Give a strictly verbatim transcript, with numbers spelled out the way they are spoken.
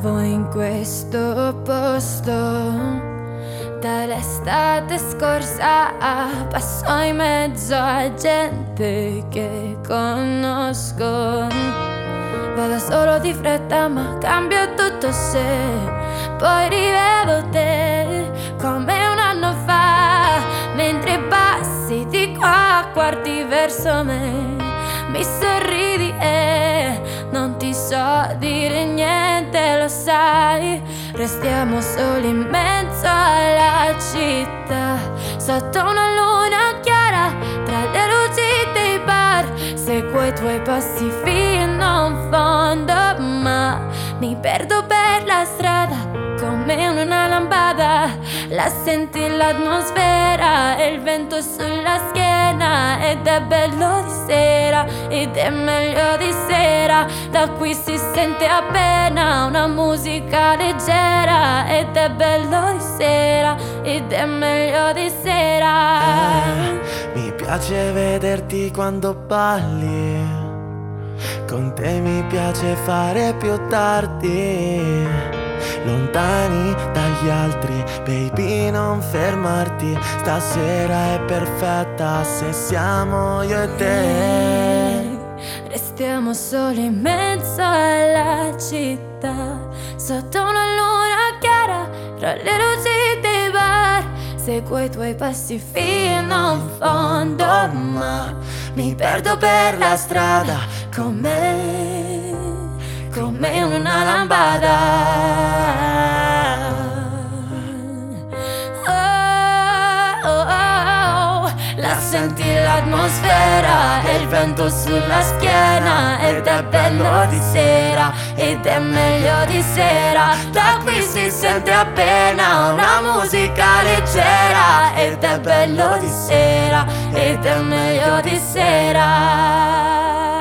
stavo in questo posto dall'estate scorsa, passo in mezzo a gente che conosco. Vado solo di fretta ma cambio tutto se poi rivedo te come un anno fa, mentre passi di qua a quarti verso me. Mi sorridi e non ti so dire niente, lo sai. Restiamo soli in mezzo alla città, sotto una luna chiara, tra le luci dei bar. Seguo i tuoi passi fino in fondo, ma mi perdo per la strada come una lampada. La senti l'atmosfera e il vento sulla schiena, ed è bello di sera, ed è meglio di sera. Da qui si sente appena una musica leggera, ed è bello di sera, ed è meglio di sera. eh, Mi piace vederti quando balli, con te mi piace fare più tardi. Lontani dagli altri, baby non fermarti. Stasera è perfetta se siamo io e te. Restiamo soli in mezzo alla città, sotto una luna chiara, tra le luci dei bar. Seguo i tuoi passi fino in fondo, ma mi perdo per la strada come, come una lampada. Oh, oh, oh. La senti l'atmosfera e il vento sulla schiena, ed è bello di sera, ed è meglio di sera. Da qui si sente appena una musica leggera, ed è bello di sera, ed è meglio di sera.